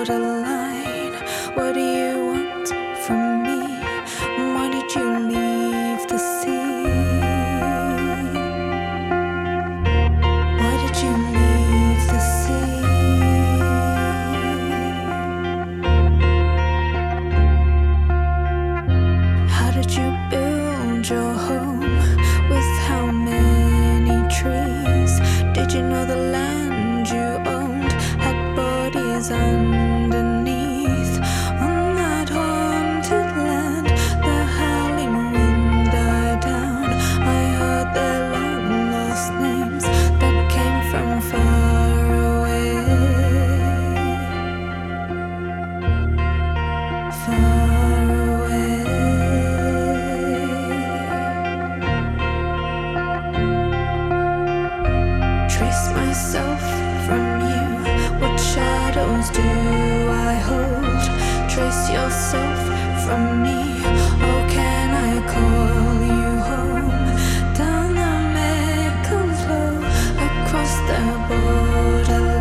borderline. What do you want from me? Why did you leave the sea? Why did you leave the sea? How did you build your home? With how many trees? Did you know the land you owned had bodies underneath? On that haunted land, the howling wind died down. I heard their long lost names that came from far away. Far away. Trace myself from you. What shadows do I hold? Trace yourself from me. Oh, can I call you home? Down the Mekong flow, across the borderline.